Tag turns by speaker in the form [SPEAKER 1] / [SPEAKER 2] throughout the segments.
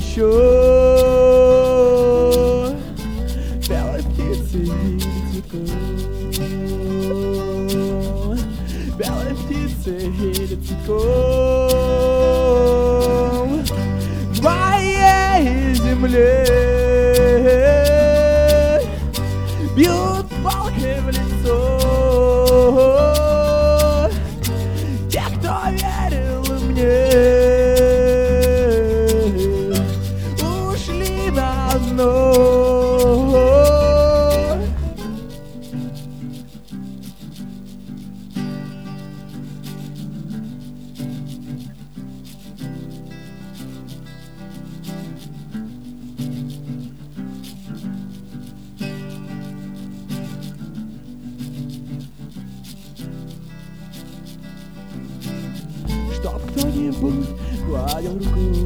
[SPEAKER 1] еще. Белой птицы или цветком, белой птицы или цветком в моей земле бьют палкой в лицо те, кто верил мне, ушли на дно. Чтоб кто-нибудь гладил рукой,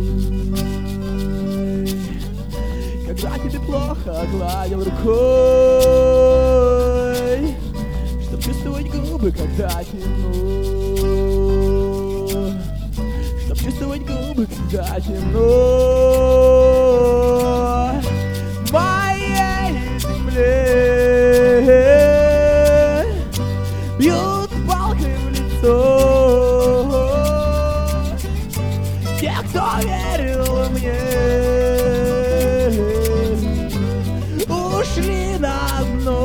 [SPEAKER 1] когда тебе плохо, гладил рукой, чтоб чувствовать губы, когда темно, чтоб чувствовать губы, когда темно. В моей земле бьют палкой в лицо те, кто верил мне, ушли на дно.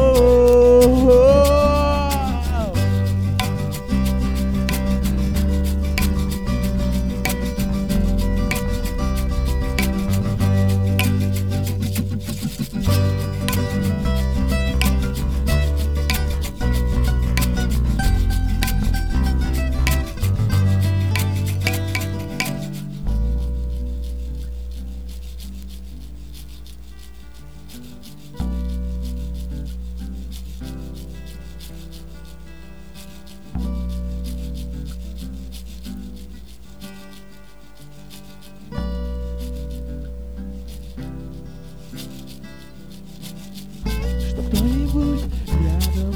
[SPEAKER 1] Чтоб кто-нибудь рядом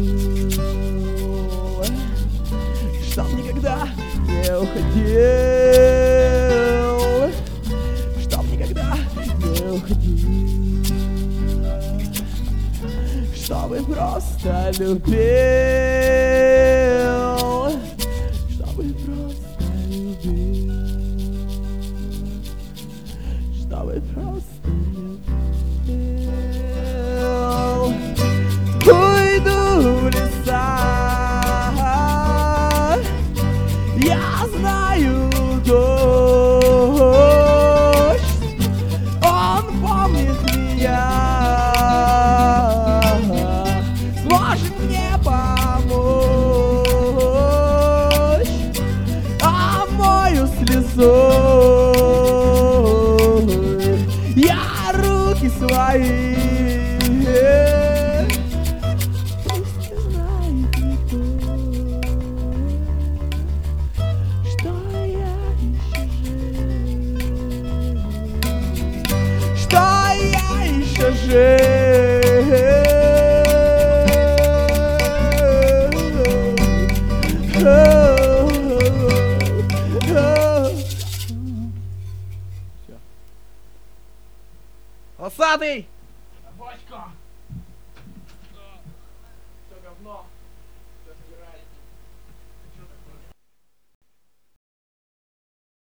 [SPEAKER 1] был, чтоб никогда не уходил, чтоб никогда не уходил, чтобы просто любил, чтобы просто любил, чтобы просто любил. Уйду в леса, я знаю дождь, он помнит меня, сможет мне помочь, омою слезой я руки свои.
[SPEAKER 2] Волосатый!